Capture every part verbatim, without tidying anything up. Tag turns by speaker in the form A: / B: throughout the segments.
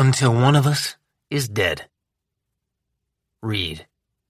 A: until one of us is dead. Read.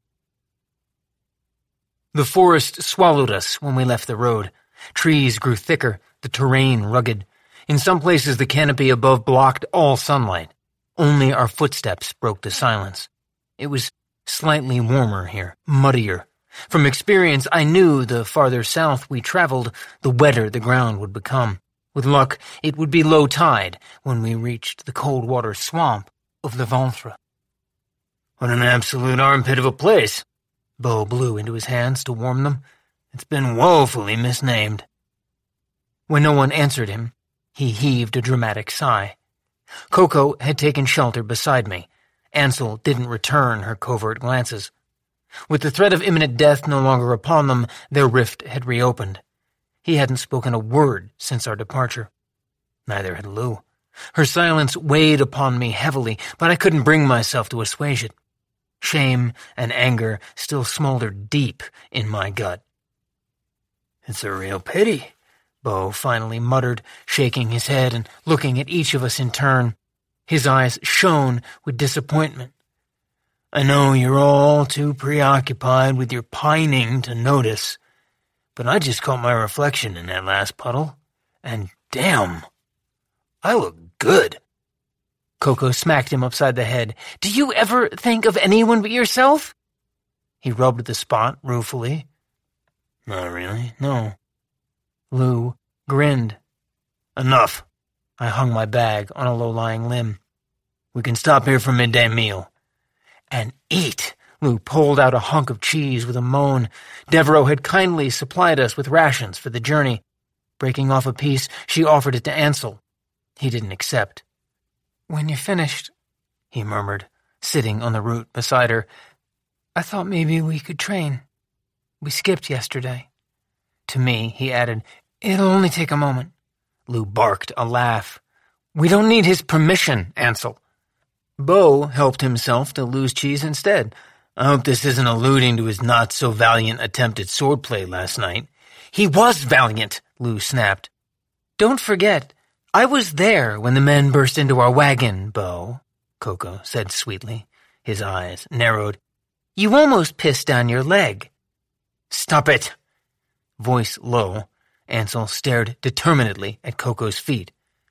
A: The forest swallowed us when we left the road. Trees grew thicker, the terrain rugged. In some places the canopy above blocked all sunlight. Only our footsteps broke the silence. It was slightly warmer here, muddier. From experience, I knew the farther south we traveled, the wetter the ground would become. With luck, it would be low tide when we reached the cold water swamp of Le Ventre. What an absolute armpit of a place. Beau blew into his hands to warm them. It's been woefully misnamed. When no one answered him, he heaved a dramatic sigh. Coco had taken shelter beside me. Ansel didn't return her covert glances. With the threat of imminent death no longer upon them, their rift had reopened. He hadn't spoken a word since our departure. Neither had Lou. Her silence weighed upon me heavily, but I couldn't bring myself to assuage it. Shame and anger still smoldered deep in my gut. It's a real pity, Beau finally muttered, shaking his head and looking at each of us in turn. His eyes shone with disappointment. I know you're all too preoccupied with your pining to notice, but I just caught my reflection in that last puddle, and damn, I look good. Coco smacked him upside the head. Do you ever think of anyone but yourself? He rubbed the spot ruefully. Not really, no. Lou grinned. Enough. I hung my bag on a low-lying limb. We can stop here for midday meal. And eat. Lou pulled out a hunk of cheese with a moan. Devereaux had kindly supplied us with rations for the journey. Breaking off a piece, she offered it to Ansel. He didn't accept. When you're finished, he murmured, sitting on the root beside her, I thought maybe we could train. We skipped yesterday. To me, he added, it'll only take a moment. Lou barked a laugh. We don't need his permission, Ansel. Beau helped himself to Lou's cheese instead. I hope this isn't alluding to his not-so-valiant attempt at swordplay last night. He was valiant, Lou snapped. Don't forget, I was there when the men burst into our wagon, Beau, Coco said sweetly. His eyes narrowed. You almost pissed down your leg. Stop it. Voice low, Ansel stared determinedly at Coco's feet.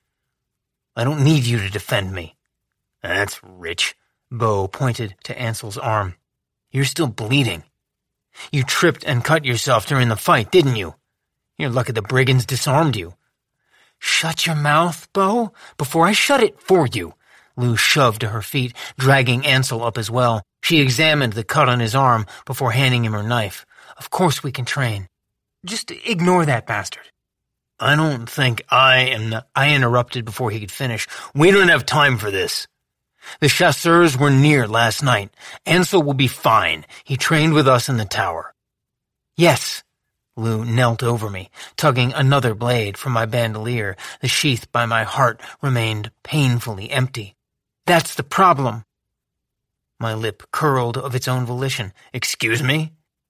A: I don't need you to defend me. That's rich. Beau pointed to Ansel's arm. You're still bleeding. You tripped and cut yourself during the fight, didn't you? You're lucky the brigands disarmed you. Shut your mouth, Beau, before I shut it for you. Lou shoved to her feet, dragging Ansel up as well. She examined the cut on his arm before handing him her knife. Of course we can train. Just ignore that bastard. I don't think I am... Not, I interrupted before he could finish. We don't have time for this. The chasseurs were near last night. Ansel will be fine. He trained with us in the tower. Yes. Lou knelt over me, tugging another blade from my bandolier. The sheath by my heart remained painfully empty. That's the problem. My lip curled of its own volition. Excuse me?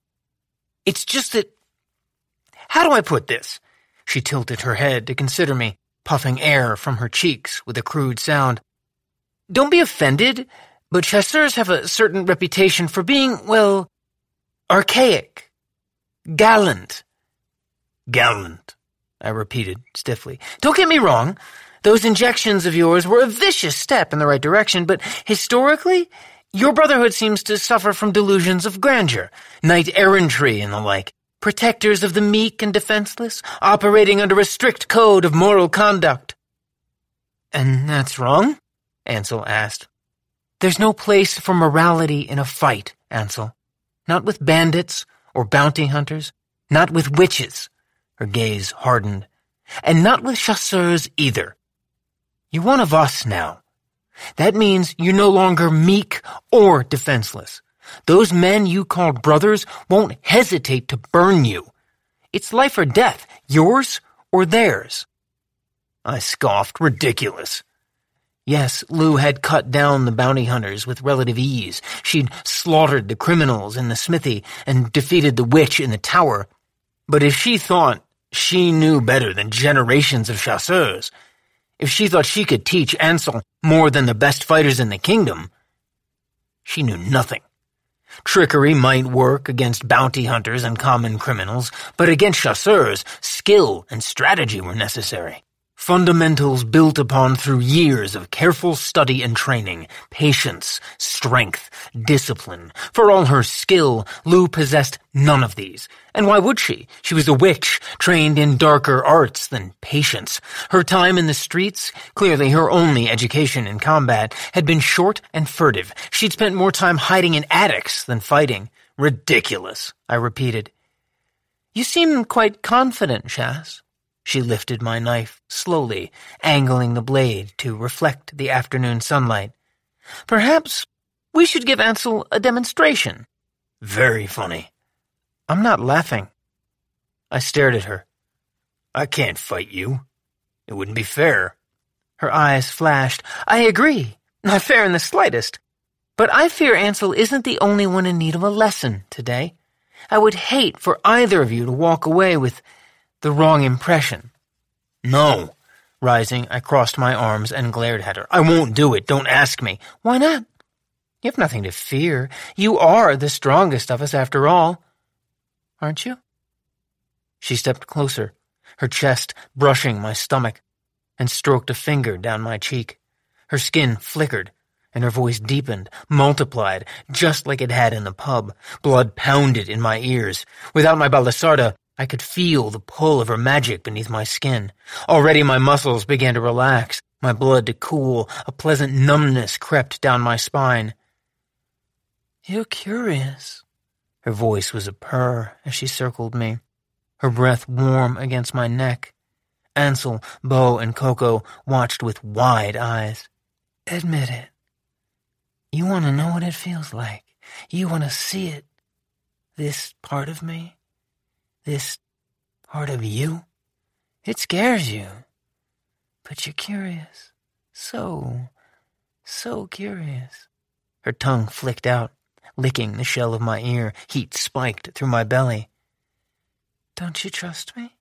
A: It's just that... How do I put this? She tilted her head to consider me, puffing air from her cheeks with a crude sound. Don't be offended, but chasseurs have a certain reputation for being, well, archaic. Gallant. Gallant, I repeated stiffly. Don't get me wrong. Those injections of yours were a vicious step in the right direction, but historically, your brotherhood seems to suffer from delusions of grandeur, knight-errantry and the like, protectors of the meek and defenseless, operating under a strict code of moral conduct. And that's wrong? Ansel asked. There's no place for morality in a fight, Ansel. Not with bandits or bounty hunters, not with witches. Her gaze hardened. And not with chasseurs either. You're one of us now. That means you're no longer meek or defenseless. Those men you called brothers won't hesitate to burn you. It's life or death, yours or theirs. I scoffed. Ridiculous. Yes, Lou had cut down the bounty hunters with relative ease. She'd slaughtered the criminals in the smithy and defeated the witch in the tower. But if she thought she knew better than generations of chasseurs, If she thought she could teach Ansel more than the best fighters in the kingdom, she knew nothing. Trickery might work against bounty hunters and common criminals, but against chasseurs, skill and strategy were necessary. Fundamentals built upon through years of careful study and training, patience, strength, discipline. For all her skill, Lou possessed none of these. And why would she? She was a witch, trained in darker arts than patience. Her time in the streets, clearly her only education in combat, had been short and furtive. She'd spent more time hiding in attics than fighting. Ridiculous, I repeated. You seem quite confident, Shas. She lifted my knife, slowly, angling the blade to reflect the afternoon sunlight. Perhaps we should give Ansel a demonstration. Very funny. I'm not laughing. I stared at her. I can't fight you. It wouldn't be fair. Her eyes flashed. I agree. Not fair in the slightest. But I fear Ansel isn't the only one in need of a lesson today. I would hate for either of you to walk away with the wrong impression. No. Rising, I crossed my arms and glared at her. I won't do it. Don't ask me. Why not? You have nothing to fear. You are the strongest of us after all. Aren't you? She stepped closer, her chest brushing my stomach, and stroked a finger down my cheek. Her skin flickered, and her voice deepened, multiplied, just like it had in the pub. Blood pounded in my ears. Without my Balisarda, I could feel the pull of her magic beneath my skin. Already my muscles began to relax, my blood to cool. A pleasant numbness crept down my spine. You're curious. Her voice was a purr as she circled me, her breath warm against my neck. Ansel, Bo, and Coco watched with wide eyes. Admit it. You want to know what it feels like. You want to see it. This part of me. This part of you. It scares you. But you're curious. So, so curious. Her tongue flicked out, licking the shell of my ear. Heat spiked through my belly. Don't you trust me?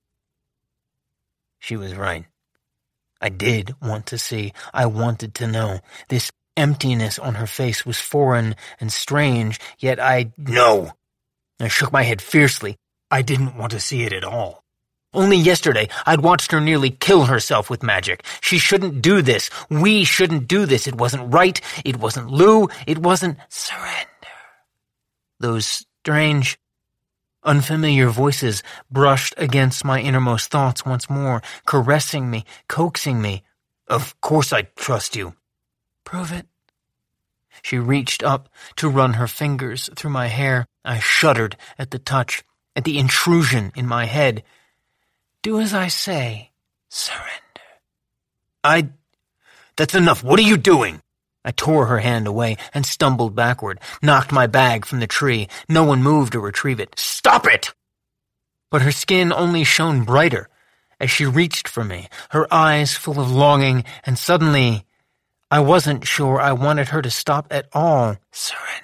A: She was right. I did want to see. I wanted to know. This emptiness on her face was foreign and strange, yet I... No! I shook my head fiercely. I didn't want to see it at all. Only yesterday, I'd watched her nearly kill herself with magic. She shouldn't do this. We shouldn't do this. It wasn't right. It wasn't Lou. It wasn't surrender. Those strange, unfamiliar voices brushed against my innermost thoughts once more, caressing me, coaxing me. Of course I trust you. Prove it. She reached up to run her fingers through my hair. I shuddered at the touch, at the intrusion in my head. Do as I say. Surrender. I... That's enough. What are you doing? I tore her hand away and stumbled backward, knocked my bag from the tree. No one moved to retrieve it. Stop it! But her skin only shone brighter as she reached for me, her eyes full of longing, and suddenly I wasn't sure I wanted her to stop at all. Surrender.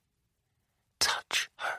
A: Touch her.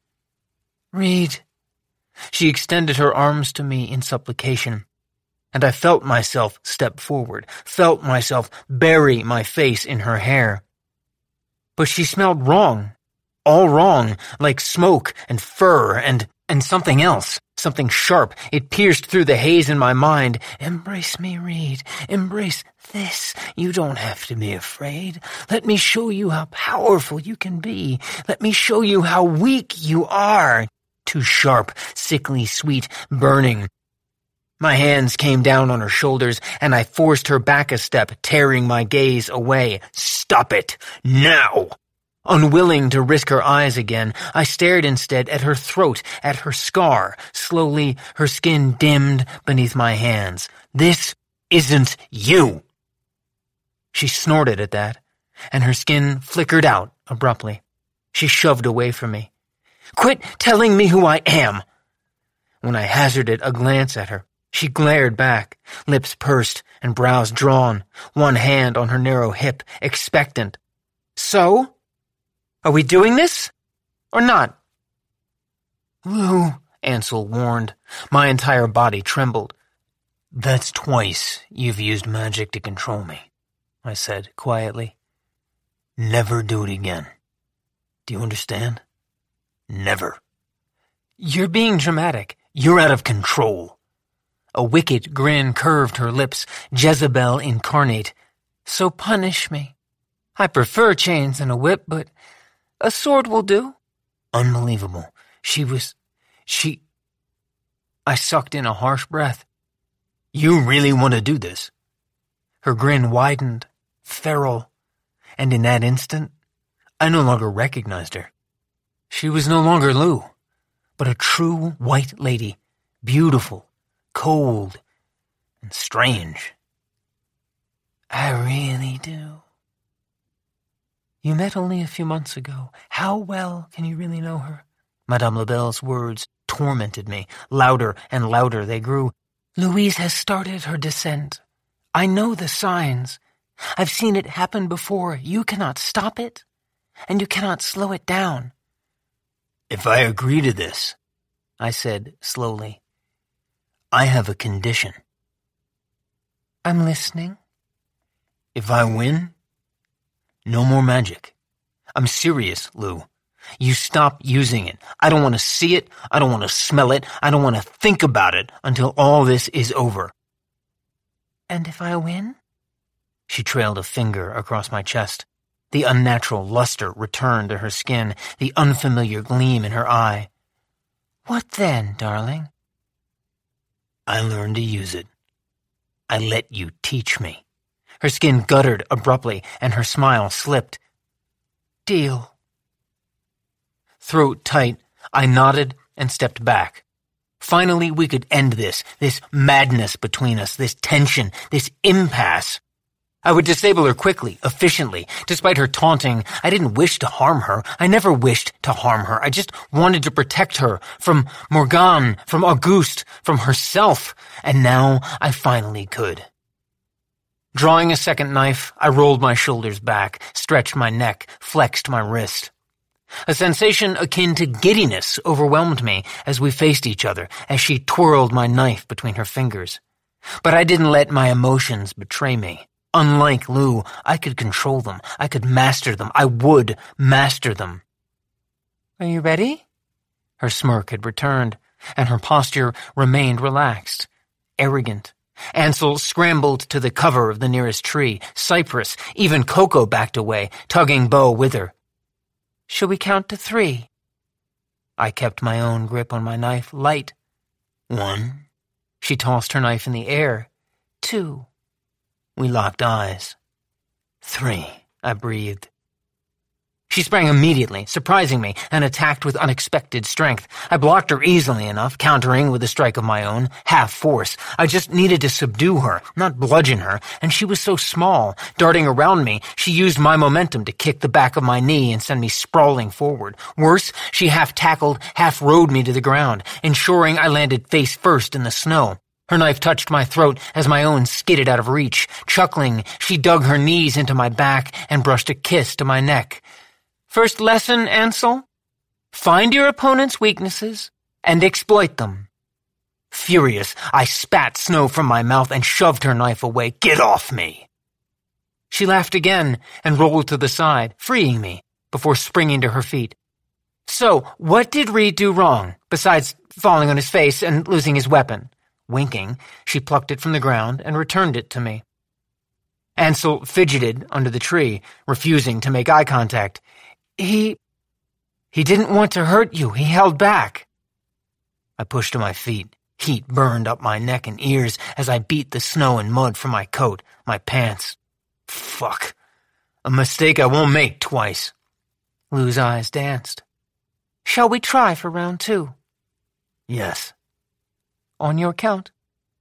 A: Read. She extended her arms to me in supplication, and I felt myself step forward, felt myself bury my face in her hair. But she smelled wrong, all wrong, like smoke and fur and, and something else, something sharp. It pierced through the haze in my mind. Embrace me, Reed. Embrace this. You don't have to be afraid. Let me show you how powerful you can be. Let me show you how weak you are. Too sharp, sickly sweet, burning. My hands came down on her shoulders, and I forced her back a step, tearing my gaze away. Stop it! Now! Unwilling to risk her eyes again, I stared instead at her throat, at her scar. Slowly, her skin dimmed beneath my hands. This isn't you! She snorted at that, and her skin flickered out abruptly. She shoved away from me. Quit telling me who I am! When I hazarded a glance at her, she glared back, lips pursed and brows drawn, one hand on her narrow hip, expectant. So? Are we doing this? Or not? Lou, Ansel warned. My entire body trembled. That's twice you've used magic to control me, I said quietly. Never do it again. Do you understand? Never. You're being dramatic. You're out of control. A wicked grin curved her lips, Jezebel incarnate. So punish me. I prefer chains and a whip, but a sword will do. Unbelievable. She was... She... I sucked in a harsh breath. You really want to do this? Her grin widened, feral, and in that instant, I no longer recognized her. She was no longer Lou, but a true white lady, beautiful, cold, and strange. I really do. You met only a few months ago. How well can you really know her? Madame Labelle's words tormented me. Louder and louder they grew. Louise has started her descent. I know the signs. I've seen it happen before. You cannot stop it, and you cannot slow it down. If I agree to this, I said slowly, I have a condition. I'm listening. If I win, no more magic. I'm serious, Lou. You stop using it. I don't want to see it. I don't want to smell it. I don't want to think about it until all this is over. And if I win? She trailed a finger across my chest. The unnatural luster returned to her skin, the unfamiliar gleam in her eye. What then, darling? I learned to use it. I let you teach me. Her skin guttered abruptly, and her smile slipped. Deal. Throat tight, I nodded and stepped back. Finally, we could end this, this madness between us, this tension, this impasse. I would disable her quickly, efficiently. Despite her taunting, I didn't wish to harm her. I never wished to harm her. I just wanted to protect her from Morgane, from Auguste, from herself. And now I finally could. Drawing a second knife, I rolled my shoulders back, stretched my neck, flexed my wrist. A sensation akin to giddiness overwhelmed me as we faced each other, as she twirled my knife between her fingers. But I didn't let my emotions betray me. Unlike Lou, I could control them. I could master them. I would master them. Are you ready? Her smirk had returned, and her posture remained relaxed, arrogant. Ansel scrambled to the cover of the nearest tree. Cypress, even Coco backed away, tugging Bo with her. Shall we count to three? I kept my own grip on my knife light. One. She tossed her knife in the air. Two. We locked eyes. Three, I breathed. She sprang immediately, surprising me, and attacked with unexpected strength. I blocked her easily enough, countering with a strike of my own, half force. I just needed to subdue her, not bludgeon her, and she was so small. Darting around me, she used my momentum to kick the back of my knee and send me sprawling forward. Worse, she half-tackled, half-rode me to the ground, ensuring I landed face first in the snow. Her knife touched my throat as my own skidded out of reach. Chuckling, she dug her knees into my back and brushed a kiss to my neck. First lesson, Ansel? Find your opponent's weaknesses and exploit them. Furious, I spat snow from my mouth and shoved her knife away. Get off me! She laughed again and rolled to the side, freeing me, before springing to her feet. So, what did Reed do wrong, besides falling on his face and losing his weapon? Winking, she plucked it from the ground and returned it to me. Ansel fidgeted under the tree, refusing to make eye contact. He... he didn't want to hurt you. He held back. I pushed to my feet. Heat burned up my neck and ears as I beat the snow and mud from my coat, my pants. Fuck. A mistake I won't make twice. Lou's eyes danced. Shall we try for round two? Yes. On your count.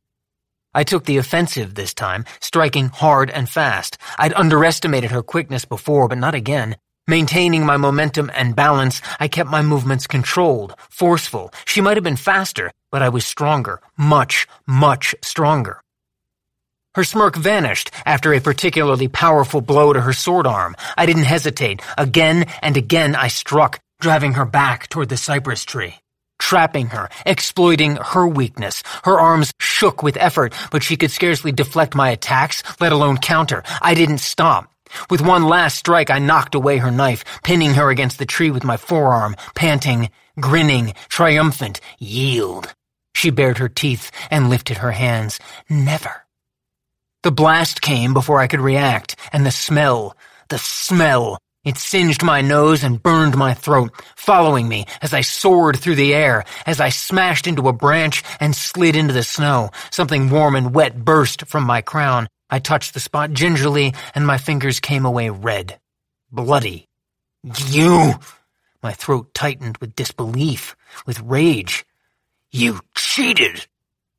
A: I took the offensive this time, striking hard and fast. I'd underestimated her quickness before, but not again. Maintaining my momentum and balance, I kept my movements controlled, forceful. She might have been faster, but I was stronger, much, much stronger. Her smirk vanished after a particularly powerful blow to her sword arm. I didn't hesitate. Again and again I struck, driving her back toward the cypress tree. trapping her, exploiting her weakness. Her arms shook with effort, but she could scarcely deflect my attacks, let alone counter. I didn't stop. With one last strike, I knocked away her knife, pinning her against the tree with my forearm, panting, grinning, triumphant. Yield. She bared her teeth and lifted her hands. Never. The blast came before I could react, and the smell, the smell, it singed my nose and burned my throat, following me as I soared through the air, as I smashed into a branch and slid into the snow. Something warm and wet burst from my crown. I touched the spot gingerly, and my fingers came away red, bloody. You! My throat tightened with disbelief, with rage. You cheated!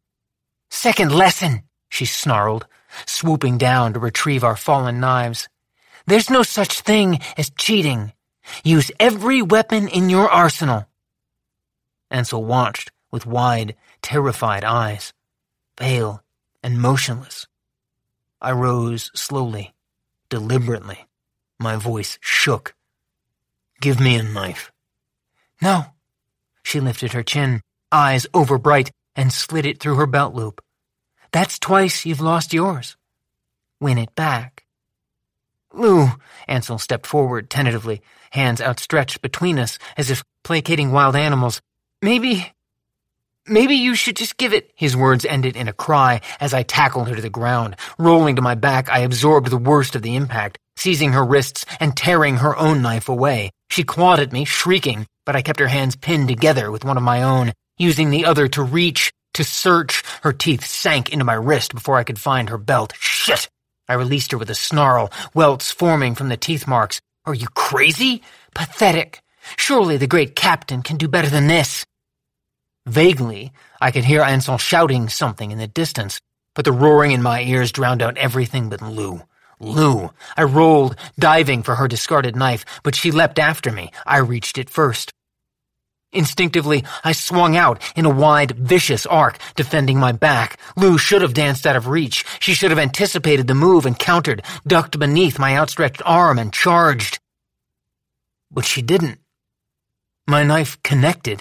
A: Second lesson, she snarled, swooping down to retrieve our fallen knives. There's no such thing as cheating. Use every weapon in your arsenal. Ansel watched with wide, terrified eyes, pale and motionless. I rose slowly, deliberately. My voice shook. Give me a knife. No. She lifted her chin, eyes overbright, and slid it through her belt loop. That's twice you've lost yours. Win it back. Lou, Ansel stepped forward tentatively, hands outstretched between us as if placating wild animals. Maybe, maybe you should just give it. His words ended in a cry as I tackled her to the ground. Rolling to my back, I absorbed the worst of the impact, seizing her wrists and tearing her own knife away. She clawed at me, shrieking, but I kept her hands pinned together with one of my own, using the other to reach, to search. Her teeth sank into my wrist before I could find her belt. Shit! I released her with a snarl, welts forming from the teeth marks. Are you crazy? Pathetic. Surely the great captain can do better than this. Vaguely, I could hear Ansel shouting something in the distance, but the roaring in my ears drowned out everything but Lou. Lou. I rolled, diving for her discarded knife, but she leapt after me. I reached it first. Instinctively, I swung out in a wide, vicious arc, defending my back. Lou should have danced out of reach. She should have anticipated the move and countered, ducked beneath my outstretched arm and charged. But she didn't. My knife connected.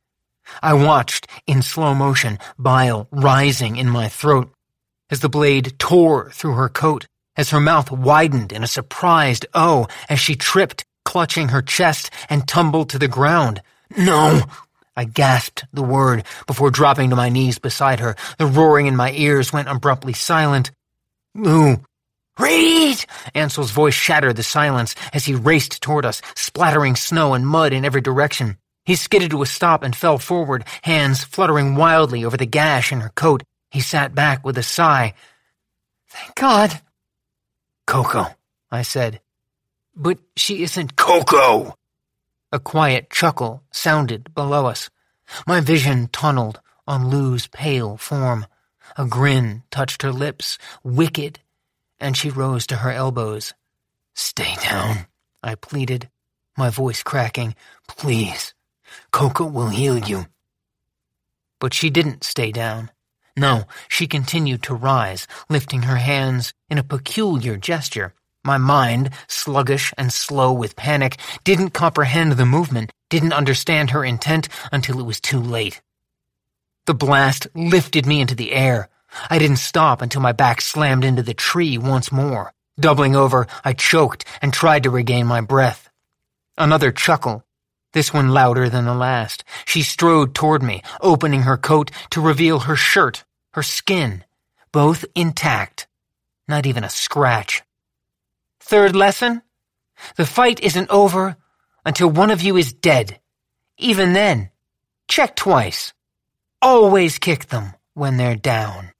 A: I watched, in slow motion, bile rising in my throat, as the blade tore through her coat, as her mouth widened in a surprised oh, as she tripped, clutching her chest, and tumbled to the ground. No! I gasped the word before dropping to my knees beside her. The roaring in my ears went abruptly silent. Lou! Reed! Ansel's voice shattered the silence as he raced toward us, splattering snow and mud in every direction. He skidded to a stop and fell forward, hands fluttering wildly over the gash in her coat. He sat back with a sigh. Thank God. Coco, I said. But she isn't Coco! A quiet chuckle sounded below us. My vision tunneled on Lou's pale form. A grin touched her lips, wicked, and she rose to her elbows. Stay down, I pleaded, my voice cracking. Please, Coco will heal you. But she didn't stay down. No, she continued to rise, lifting her hands in a peculiar gesture. My mind, sluggish and slow with panic, didn't comprehend the movement, didn't understand her intent until it was too late. The blast lifted me into the air. I didn't stop until my back slammed into the tree once more. Doubling over, I choked and tried to regain my breath. Another chuckle, this one louder than the last. She strode toward me, opening her coat to reveal her shirt, her skin, both intact. Not even a scratch. Third lesson? The fight isn't over until one of you is dead. Even then, check twice. Always kick them when they're down.